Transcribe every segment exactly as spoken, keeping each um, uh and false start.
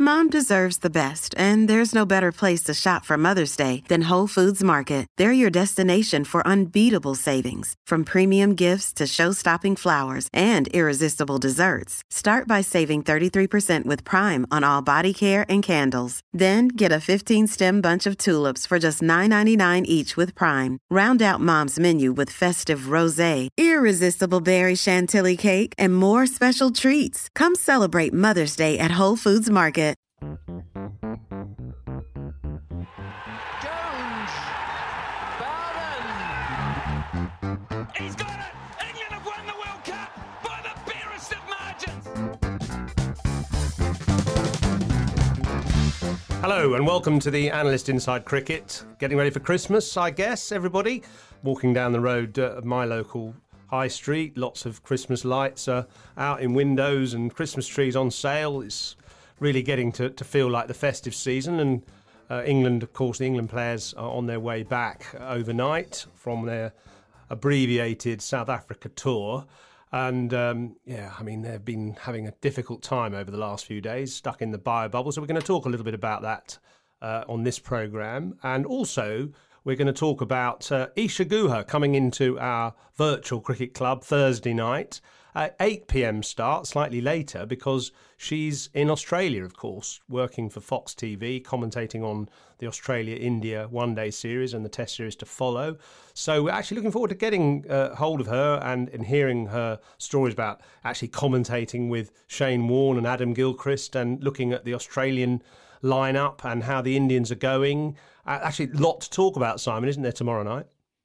Mom deserves the best, and there's no better place to shop for Mother's Day than Whole Foods Market. They're your destination for unbeatable savings, from premium gifts to show-stopping flowers and irresistible desserts. Start by saving thirty-three percent with Prime on all body care and candles. Then get a fifteen-stem bunch of tulips for just nine ninety-nine each with Prime. Round out Mom's menu with festive rosé, irresistible berry chantilly cake, and more special treats. Come celebrate Mother's Day at Whole Foods Market. Jones, Bowden, he's got it! England have won the World Cup by the barest of margins! Hello and welcome to the Analyst Inside Cricket. Getting ready for Christmas, I guess, everybody. Walking down the road uh, of my local high street, lots of Christmas lights are out in windows and Christmas trees on sale. It's really getting to, to feel like the festive season, and uh, England, of course, the England players are on their way back overnight from their abbreviated South Africa tour. And um, yeah, I mean, they've been having a difficult time over the last few days, stuck in the bio bubble. So we're going to talk a little bit about that uh, on this programme. And also, we're going to talk about uh, Isha Guha coming into our virtual cricket club Thursday night at eight p.m. start, slightly later, because she's in Australia, of course, working for Fox T V, commentating on the Australia-India one-day series and the Test series to follow. So we're actually looking forward to getting uh, hold of her and, and hearing her stories about actually commentating with Shane Warne and Adam Gilchrist and looking at the Australian lineup and how the Indians are going. Uh, actually, a lot to talk about, Simon, isn't there, tomorrow night?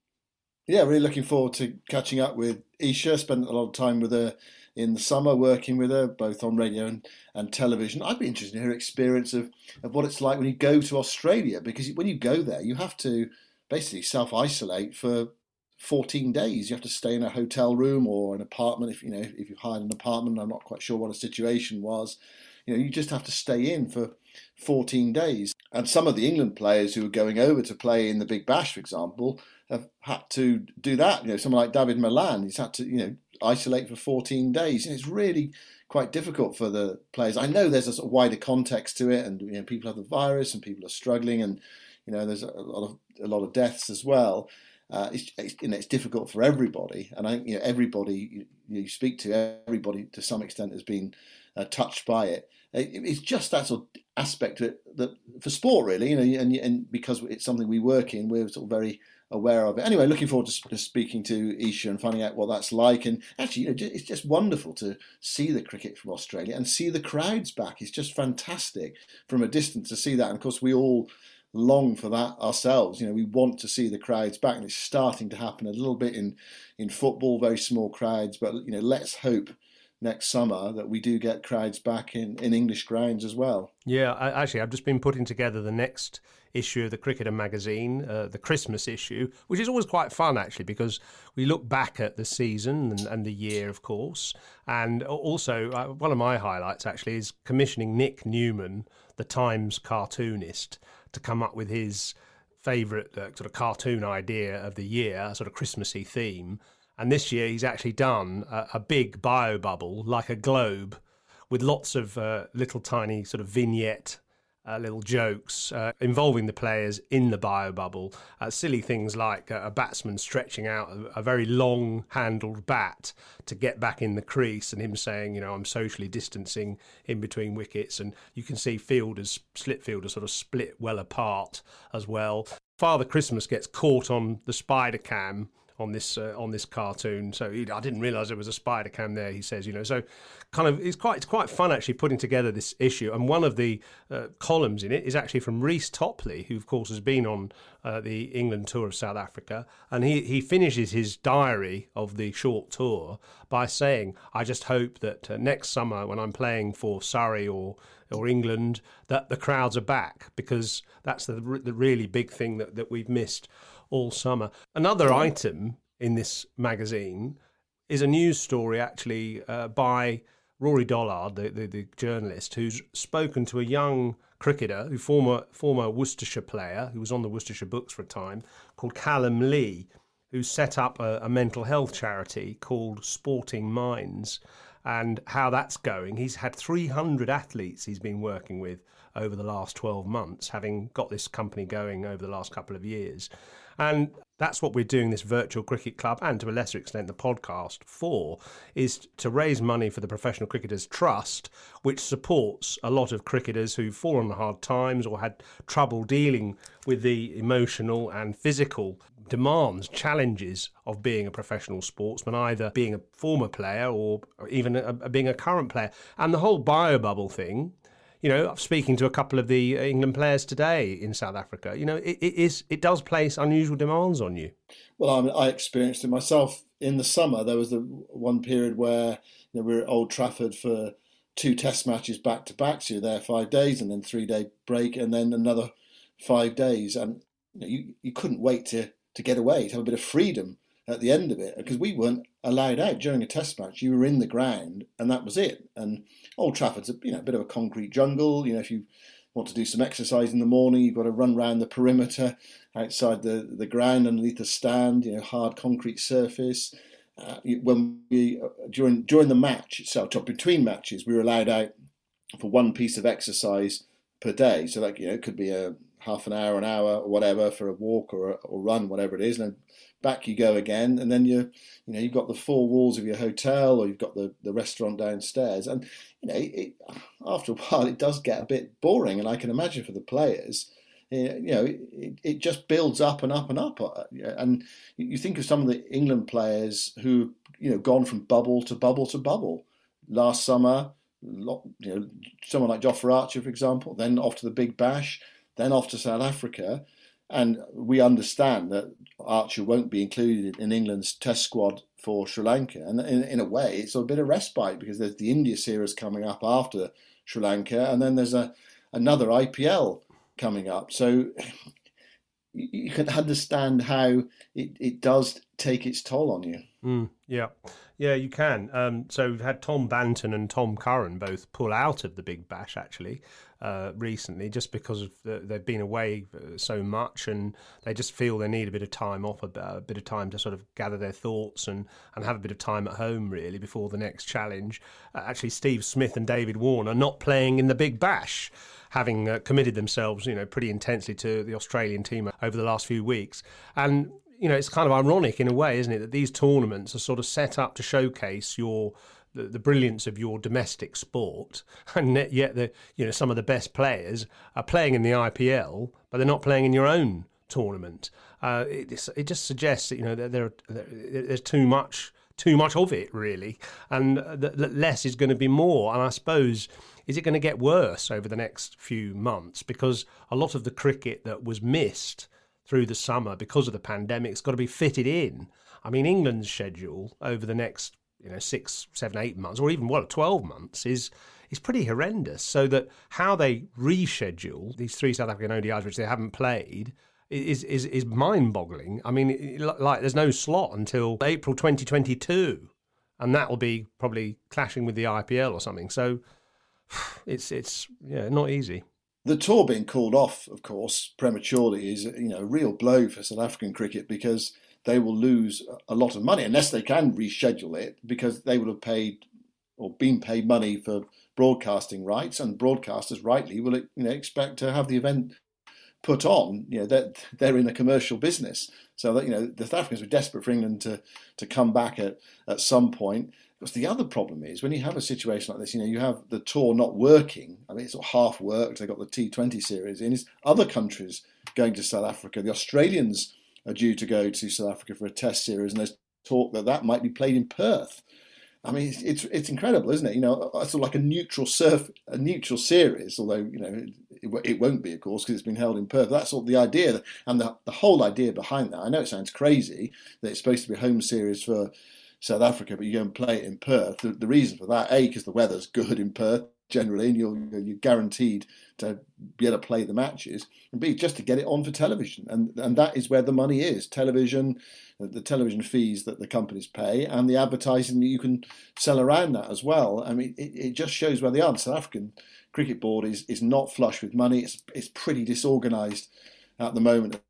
Yeah, really looking forward to catching up with Isha. Spent a lot of time with her in the summer, working with her, both on radio and, and television. I'd be interested in her experience of, of what it's like when you go to Australia, because when you go there, you have to basically self-isolate for fourteen days. You have to stay in a hotel room or an apartment. If you know, if you've hired an apartment, I'm not quite sure what the situation was. You know, you just have to stay in for fourteen days. And some of the England players who are going over to play in the Big Bash, for example, have had to do that. You know, someone like David Malan, he's had to, you know, isolate for fourteen days. And it's really quite difficult for the players. I know there's a sort of wider context to it, and you know, people have the virus and people are struggling, and you know, there's a lot of a lot of deaths as well. Uh, it's, it's, you know, it's difficult for everybody, and I think you know everybody you, you speak to, everybody to some extent has been uh, touched by it. it. It's just that sort of aspect of it that for sport, really, you know, and and because it's something we work in, we're sort of very aware of it. Anyway, looking forward to, to speaking to Isha and finding out what that's like. And actually, you know, it's just wonderful to see the cricket from Australia and see the crowds back. It's just fantastic from a distance to see that. And of course, we all long for that ourselves. You know, we want to see the crowds back, and it's starting to happen a little bit in in football, very small crowds. But you know, let's hope next summer that we do get crowds back in, in English grounds as well. Yeah, I, actually, I've just been putting together the next issue of the Cricketer magazine, uh, the Christmas issue, which is always quite fun, actually, because we look back at the season and, and the year, of course. And also, uh, one of my highlights, actually, is commissioning Nick Newman, the Times cartoonist, to come up with his favourite uh, sort of cartoon idea of the year, a sort of Christmassy theme. And this year he's actually done a, a big bio bubble, like a globe, with lots of uh, little tiny sort of vignette, uh, little jokes uh, involving the players in the bio bubble. Uh, silly things like a, a batsman stretching out a, a very long-handled bat to get back in the crease, and him saying, you know, I'm socially distancing in between wickets. And you can see fielders, slip fielders, sort of split well apart as well. Father Christmas gets caught on the spider cam on this uh, on this cartoon, so he, I didn't realise there was a spider cam there. He says, you know, so kind of it's quite it's quite fun actually putting together this issue. And one of the uh, columns in it is actually from Reece Topley, who of course has been on uh, the England tour of South Africa, and he he finishes his diary of the short tour by saying, I just hope that uh, next summer when I'm playing for Surrey or or England, that the crowds are back, because that's the the really big thing that, that we've missed all summer. Another item in this magazine is a news story actually uh, by Rory Dollard, the, the, the journalist, who's spoken to a young cricketer, who former former Worcestershire player, who was on the Worcestershire books for a time, called Callum Lee, who set up a, a mental health charity called Sporting Minds. and how that's going. He's had three hundred athletes he's been working with over the last twelve months, having got this company going over the last couple of years. And that's what we're doing this virtual cricket club, and to a lesser extent the podcast, for, is to raise money for the Professional Cricketers Trust, which supports a lot of cricketers who've fallen on hard times or had trouble dealing with the emotional and physical demands, challenges of being a professional sportsman, either being a former player or even a, a, being a current player. And the whole bio-bubble thing, you know, speaking to a couple of the England players today in South Africa, you know, it, it is it does place unusual demands on you. Well, I mean, I experienced it myself in the summer. There was the one period where, you know, we were at Old Trafford for two test matches back to back. So you're there five days and then three day break and then another five days. And you know, you, you couldn't wait to, to get away, to have a bit of freedom at the end of it, because we weren't allowed out during a test match. You were in the ground and that was it. And Old Trafford's a, you know, a bit of a concrete jungle. You know, if you want to do some exercise in the morning, you've got to run around the perimeter outside the, the ground underneath the stand, you know, hard concrete surface. Uh, when we, during during the match itself, between matches, we were allowed out for one piece of exercise per day. So like, you know, it could be a half an hour, an hour or whatever for a walk or, or run, whatever it is. And then back you go again, and then you you know you've got the four walls of your hotel, or you've got the, the restaurant downstairs, and you know it, after a while it does get a bit boring. And I can imagine for the players, you know, it, it just builds up and up and up. And you think of some of the England players who you know gone from bubble to bubble to bubble. Last summer, you know, someone like Jofra Archer, for example, then off to the Big Bash, then off to South Africa. And we understand that Archer won't be included in England's test squad for Sri Lanka. And in, in a way, it's a bit of respite, because there's the India series coming up after Sri Lanka, and then there's a another I P L coming up. So you can understand how it, it does take its toll on you. Mm, yeah, yeah, you can. Um, so we've had Tom Banton and Tom Curran both pull out of the Big Bash, actually, uh, recently, just because of the, they've been away so much, and they just feel they need a bit of time off, a, a bit of time to sort of gather their thoughts and, and have a bit of time at home, really, before the next challenge. Uh, actually, Steve Smith and David Warner not playing in the Big Bash, having uh, committed themselves, you know, pretty intensely to the Australian team over the last few weeks. And you know, it's kind of ironic in a way, isn't it, that these tournaments are sort of set up to showcase your the, the brilliance of your domestic sport, and yet the you know some of the best players are playing in the I P L, but they're not playing in your own tournament. Uh, it, it just suggests that you know there, there, there there's too much too much of it, really, and that less is going to be more. And I suppose, is it going to get worse over the next few months, because a lot of the cricket that was missed through the summer because of the pandemic has got to be fitted in. I mean, England's schedule over the next, you know, six, seven, eight months, or even, well, twelve months is is pretty horrendous. So that how they reschedule these three South African O D Is, which they haven't played, is is is mind-boggling. I mean, like, there's no slot until April twenty twenty-two, and that will be probably clashing with the I P L or something. So it's it's yeah, not easy. The tour being called off, of course, prematurely is, you know, a real blow for South African cricket, because they will lose a lot of money unless they can reschedule it, because they will have paid or been paid money for broadcasting rights, and broadcasters rightly will, you know, expect to have the event put on. You know, they're, they're in a commercial business, so that, you know, the South Africans were desperate for England to to come back at at some point. Because the other problem is, when you have a situation like this, you know, you have the tour not working. I mean, it's sort of half worked. They've got the T twenty series in. It's other countries going to South Africa. The Australians are due to go to South Africa for a test series, and there's talk that that might be played in Perth. I mean, it's it's, it's incredible, isn't it? You know, it's sort of like a neutral surf, a neutral series, although, you know, it, it won't be, of course, because it's been held in Perth. That's sort of the idea, and the, the whole idea behind that. I know it sounds crazy that it's supposed to be a home series for South Africa, but you go and play it in Perth. The, the reason for that, A, because the weather's good in Perth generally, and you're you're guaranteed to be able to play the matches, and B, just to get it on for television, and and that is where the money is: television, the television fees that the companies pay, and the advertising that you can sell around that as well. I mean, it, it just shows where they are. The South African Cricket Board is is not flush with money. It's it's pretty disorganised at the moment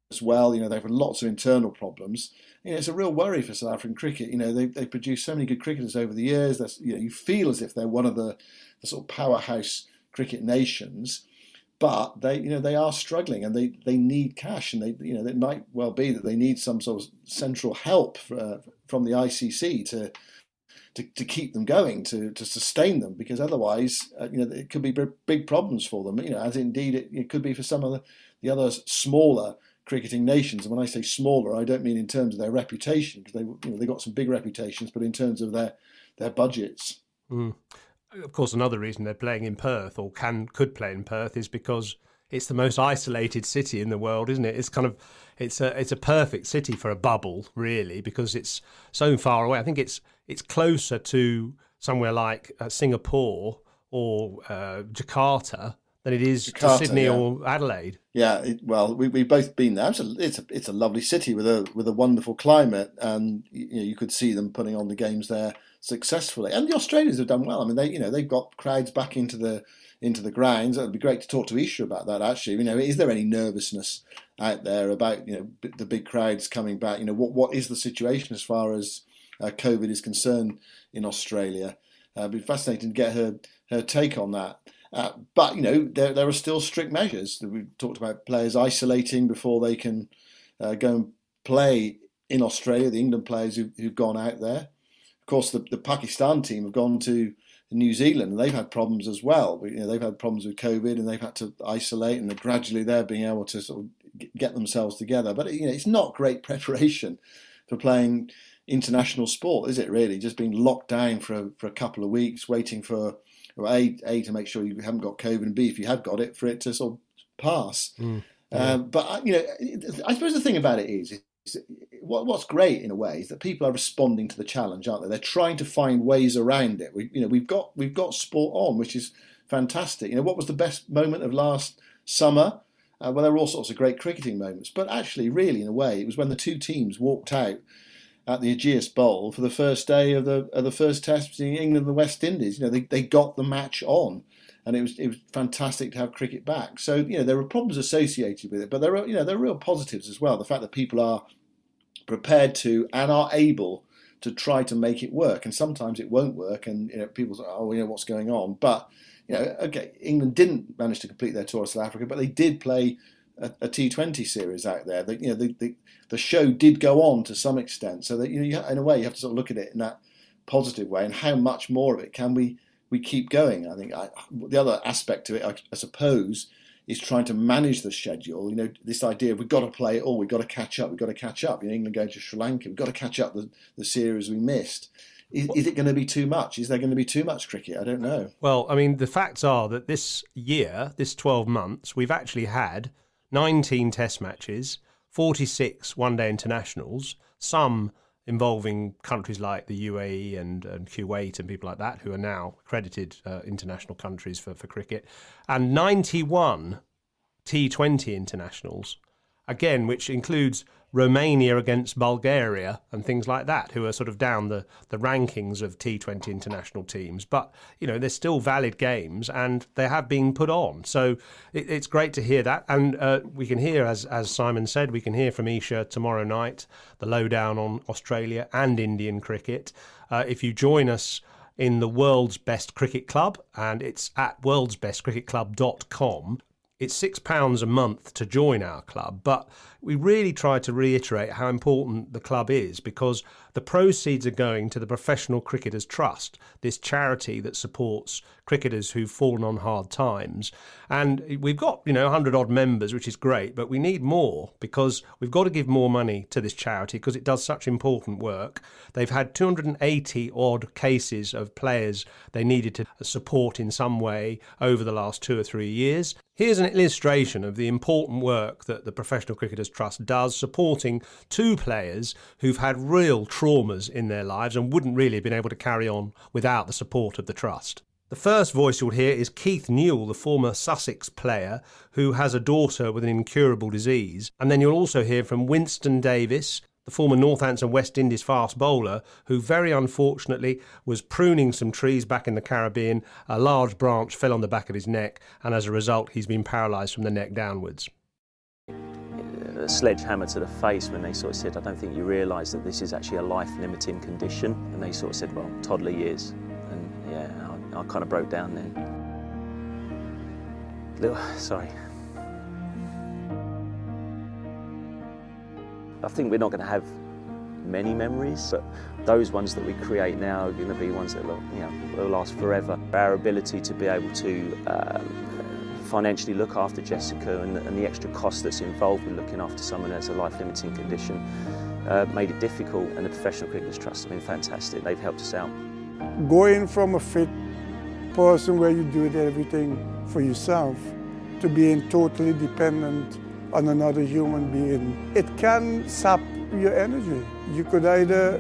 as well. You know, they've had lots of internal problems. You know, it's a real worry for South African cricket. You know, they they produced so many good cricketers over the years. That's, you know, you feel as if they're one of the, the sort of powerhouse cricket nations, but they, you know, they are struggling and they, they need cash, and they, you know, it might well be that they need some sort of central help for, uh, from the I C C to. To, to keep them going, to, to sustain them, because otherwise, uh, you know, it could be b- big problems for them. You know, as indeed it, it could be for some of the, the other smaller cricketing nations. And when I say smaller, I don't mean in terms of their reputation, because they, you know, they got some big reputations, but in terms of their their budgets. Mm. Of course, another reason they're playing in Perth, or can could play in Perth, is because it's the most isolated city in the world, isn't it? It's kind of it's a it's a perfect city for a bubble, really, because it's so far away. I think it's it's closer to somewhere like uh, Singapore or uh, Jakarta than it is Jakarta, to Sydney yeah. or Adelaide. Yeah, it, well, we we've both been there. It's a, it's a it's a lovely city with a with a wonderful climate, and you know, you could see them putting on the games there successfully. And the Australians have done well. I mean, they you know they've got crowds back into the into the grounds. It would be great to talk to Isha about that. Actually, you know, is there any nervousness out there about, you know, the big crowds coming back? You know, what what is the situation as far as uh, COVID is concerned in Australia? Uh, it'd be fascinating to get her her take on that. Uh, but you know, there there are still strict measures. We talked about players isolating before they can uh, go and play in Australia. The England players who, who've gone out there. Of course, the, the Pakistan team have gone to New Zealand, and they've had problems as well. You know, they've had problems with COVID, and they've had to isolate, and gradually they're being able to sort of get themselves together. But you know, it's not great preparation for playing international sport, is it? Really, just being locked down for a, for a couple of weeks, waiting for well, a a to make sure you haven't got COVID, and b if you have got it, for it to sort of pass. Mm, yeah. um, but you know, I suppose the thing about it is. is What what's great in a way is that people are responding to the challenge, aren't they? They're trying to find ways around it. We, you know, we've got we've got sport on, which is fantastic. You know, what was the best moment of last summer? Uh, well, there were all sorts of great cricketing moments, but actually, really, in a way, it was when the two teams walked out at the Ageas Bowl for the first day of the of the first test between England and the West Indies. You know, they they got the match on. And it was it was fantastic to have cricket back. So, you know, there are problems associated with it, but there are, you know, there are real positives as well. The fact that people are prepared to and are able to try to make it work. And sometimes it won't work, and you know, people say, oh, you know, what's going on? But, you know, okay, England didn't manage to complete their tour of South Africa, but they did play a, a T twenty series out there. They, you know, the, the the show did go on to some extent. So that, you know, you, in a way, you have to sort of look at it in that positive way. And how much more of it can we we keep going? I think I, the other aspect of it, I, I suppose, is trying to manage the schedule. You know, this idea of we've got to play it all, we've got to catch up, we've got to catch up. You know, England going to Sri Lanka, we've got to catch up the, the series we missed. Is, is it going to be too much? Is there going to be too much cricket? I don't know. Well, I mean, the facts are that this year, this twelve months, we've actually had nineteen test matches, forty-six one-day internationals, some involving countries like the U A E and, and Kuwait and people like that, who are now accredited uh, international countries for, for cricket, and ninety-one T twenty internationals, again, which includes Romania against Bulgaria and things like that, who are sort of down the, the rankings of T twenty international teams. But, you know, they're still valid games and they have been put on. So it, it's great to hear that. And uh, we can hear, as as Simon said, we can hear from Isha tomorrow night, the lowdown on Australia and Indian cricket. Uh, if you join us in the World's Best Cricket Club, and it's at worlds best cricket club dot com, it's six pounds a month to join our club, but we really try to reiterate how important the club is, because the proceeds are going to the Professional Cricketers Trust, this charity that supports cricketers who've fallen on hard times. And we've got, you know, one hundred odd members, which is great, but we need more, because we've got to give more money to this charity because it does such important work. They've had two hundred eighty odd cases of players they needed to support in some way over the last two or three years. Here's an illustration of the important work that the Professional Cricketers Trust does, supporting two players who've had real traumas in their lives and wouldn't really have been able to carry on without the support of the Trust. The first voice you'll hear is Keith Newell, the former Sussex player who has a daughter with an incurable disease. And then you'll also hear from Winston Davis, the former Northampton West Indies fast bowler, who very unfortunately was pruning some trees back in the Caribbean. A large branch fell on the back of his neck, and as a result he's been paralysed from the neck downwards. a sledgehammer to the face when they sort of said, I don't think you realise that this is actually a life-limiting condition. And they sort of said, well, toddler years. And yeah, I, I kind of broke down then. Little, sorry. I think we're not going to have many memories, but those ones that we create now are going to be ones that will, you know, will last forever. Our ability to be able to um, financially look after Jessica and the, and the extra cost that's involved with looking after someone who has a life-limiting condition uh, made it difficult, and the Professional Cricketers Trust have been fantastic. They've helped us out. Going from a fit person where you do everything for yourself to being totally dependent on another human being, it can sap your energy. You could either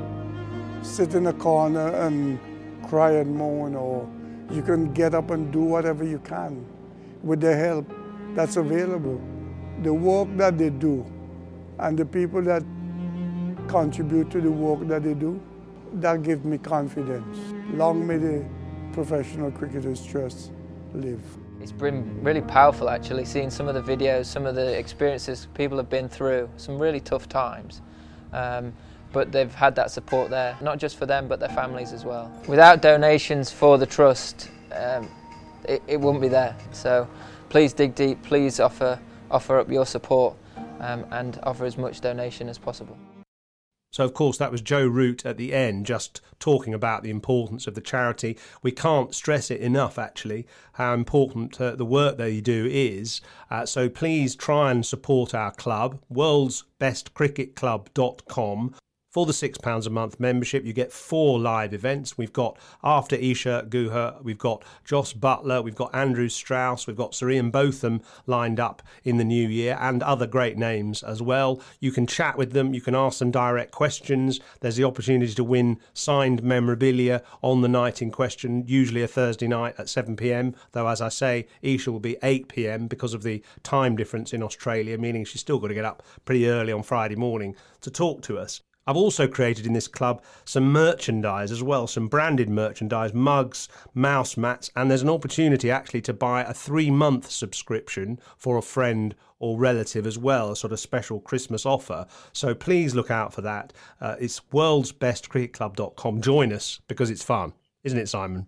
sit in a corner and cry and moan, or you can get up and do whatever you can with the help that's available. The work that they do and the people that contribute to the work that they do, that gives me confidence. Long may the Professional Cricketers Trust live. It's been really powerful actually, seeing some of the videos, some of the experiences people have been through, some really tough times. Um, but they've had that support there, not just for them but their families as well. Without donations for the Trust, um, it, it wouldn't be there. So please dig deep, please offer, offer up your support um, and offer as much donation as possible. So, of course, that was Joe Root at the end, just talking about the importance of the charity. We can't stress it enough, actually, how important uh, the work they do is. Uh, so please try and support our club, worlds best cricket club dot com. For the six pounds a month membership, you get four live events. We've got, after Isha Guha, we've got Jos Buttler, we've got Andrew Strauss, we've got Sir Ian Botham lined up in the new year, and other great names as well. You can chat with them, you can ask them direct questions. There's the opportunity to win signed memorabilia on the night in question, usually a Thursday night at seven p m, though, as I say, Isha will be eight p m because of the time difference in Australia, meaning she's still got to get up pretty early on Friday morning to talk to us. I've also created in this club some merchandise as well, some branded merchandise, mugs, mouse mats, and there's an opportunity actually to buy a three-month subscription for a friend or relative as well, a sort of special Christmas offer. So please look out for that. Uh, it's worlds best cricket club dot com. Join us because it's fun, isn't it, Simon?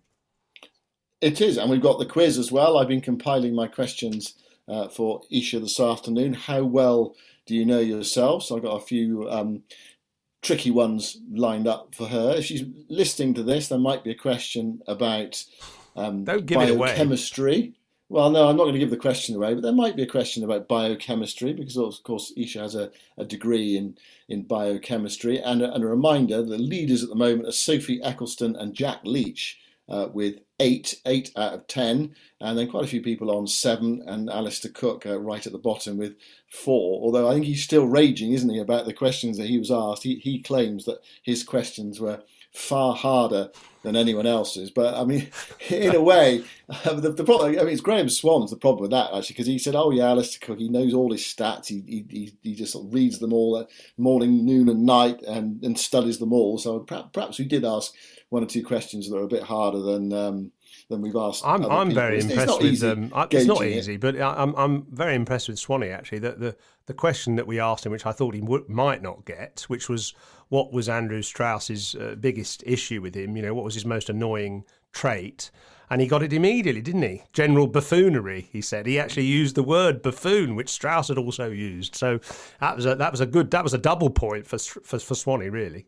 It is, and we've got the quiz as well. I've been compiling my questions uh, for Isha this afternoon. How well do you know yourself? So I've got a few Um, tricky ones lined up for her. If she's listening to this, there might be a question about um, Don't give biochemistry. It away. Well, no, I'm not going to give the question away, but there might be a question about biochemistry because, of course, Isha has a, a degree in, in biochemistry. And a, and a reminder, the leaders at the moment are Sophie Eccleston and Jack Leach uh, with eight, eight out of ten, and then quite a few people on seven, and Alistair Cook uh, right at the bottom with four, although I think he's still raging, isn't he, about the questions that he was asked. He, he claims that his questions were far harder than anyone else's. But, I mean, in a way, uh, the, the problem, I mean, it's Graham Swan's the problem with that, actually, because he said, oh, yeah, Alistair Cook, he knows all his stats. He he, he just sort of reads them all uh, morning, noon and night and, and studies them all. So perhaps, perhaps we did ask one or two questions that are a bit harder than um, than we've asked. I'm other I'm people. very it's, impressed it's with them. Um, it's not easy, it. but I'm I'm very impressed with Swanee actually. The the the question that we asked him, which I thought he would, might not get, which was what was Andrew Strauss's uh, biggest issue with him? You know, what was his most annoying trait? And he got it immediately, didn't he? General buffoonery, he said. He actually used the word buffoon, which Strauss had also used. So that was a that was a good that was a double point for for, for Swanee, really.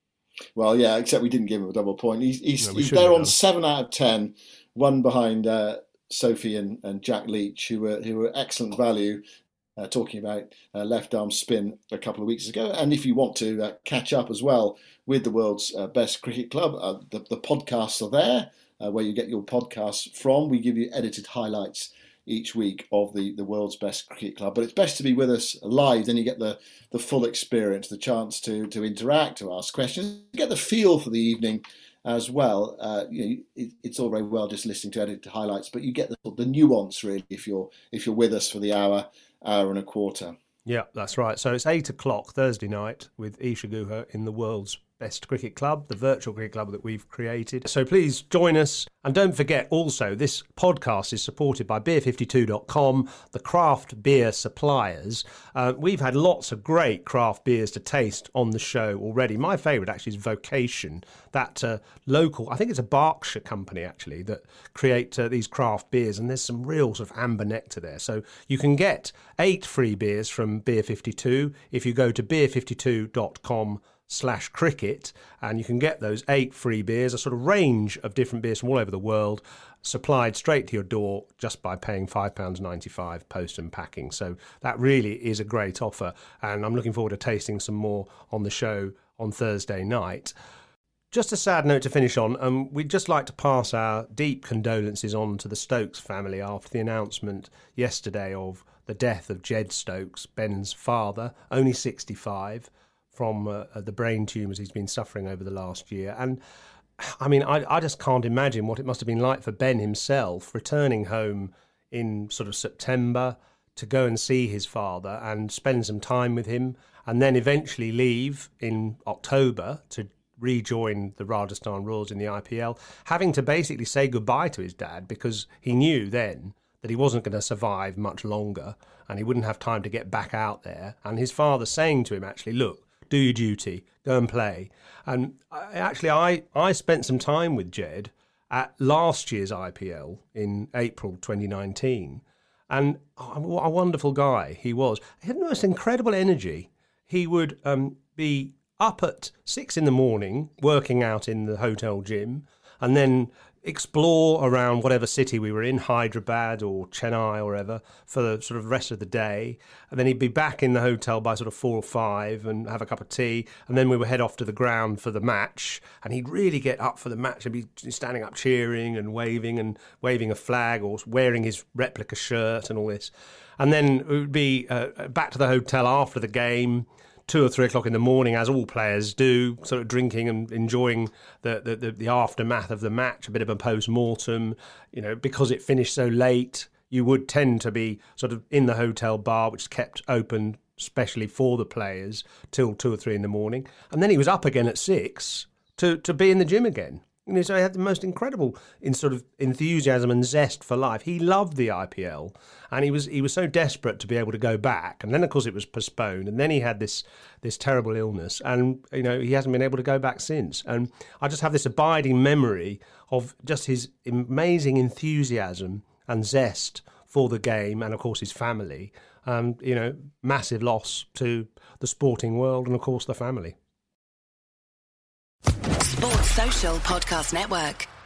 Well, yeah, except we didn't give him a double point. He's, he's, no, he's there on seven out of ten, one behind uh, Sophie and, and Jack Leach, who were who were excellent value, uh, talking about uh, left arm spin a couple of weeks ago. And if you want to uh, catch up as well with the world's uh, best cricket club, uh, the, the podcasts are there, uh, where you get your podcasts from. We give you edited highlights each week of the, the world's best cricket club. But it's best to be with us live, then you get the, the full experience, the chance to to interact, to ask questions, get the feel for the evening as well. Uh, you know, it, it's all very well just listening to edited highlights, but you get the, the nuance really if you're if you're with us for the hour, hour and a quarter. Yeah, that's right. So it's eight o'clock Thursday night with Isha Guha in the world's Best Cricket Club, the virtual cricket club that we've created. So please join us. And don't forget also, this podcast is supported by beer fifty-two dot com, the craft beer suppliers. Uh, we've had lots of great craft beers to taste on the show already. My favourite actually is Vocation, that uh, local, I think it's a Berkshire company actually, that create uh, these craft beers. And there's some real sort of amber nectar there. So you can get eight free beers from Beer fifty-two if you go to beer fifty-two dot com slash cricket, and you can get those eight free beers, a sort of range of different beers from all over the world, supplied straight to your door just by paying five pounds ninety-five post and packing. So that really is a great offer, and I'm looking forward to tasting some more on the show on Thursday night. Just a sad note to finish on. Um, we'd just like to pass our deep condolences on to the Stokes family after the announcement yesterday of the death of Jed Stokes, Ben's father, only sixty-five, from uh, the brain tumours he's been suffering over the last year. And I mean, I, I just can't imagine what it must have been like for Ben himself, returning home in sort of September to go and see his father and spend some time with him, and then eventually leave in October to rejoin the Rajasthan Royals in the I P L, having to basically say goodbye to his dad because he knew then that he wasn't going to survive much longer and he wouldn't have time to get back out there. And his father saying to him, actually, look, do your duty, go and play. And I, actually, I, I spent some time with Jed at last year's I P L in April twenty nineteen. And oh, what a wonderful guy he was. He had the most incredible energy. He would um, be up at six in the morning, working out in the hotel gym, and then explore around whatever city we were in, Hyderabad or Chennai or whatever, for the sort of rest of the day. And then he'd be back in the hotel by sort of four or five and have a cup of tea. And then we would head off to the ground for the match. And he'd really get up for the match and be standing up cheering and waving and waving a flag or wearing his replica shirt and all this. And then it would be uh, back to the hotel after the game, two or three o'clock in the morning, as all players do, sort of drinking and enjoying the, the, the, the aftermath of the match, a bit of a post-mortem. You know, because it finished so late, you would tend to be sort of in the hotel bar, which is kept open especially for the players, till two or three in the morning. And then he was up again at six to, to be in the gym again. You know, so he had the most incredible in sort of enthusiasm and zest for life. He loved the I P L, and he was he was so desperate to be able to go back. And then, of course, it was postponed. And then he had this this terrible illness, and you know he hasn't been able to go back since. And I just have this abiding memory of just his amazing enthusiasm and zest for the game, and of course his family. Um, you know, massive loss to the sporting world, and of course the family. Sports Social Podcast Network.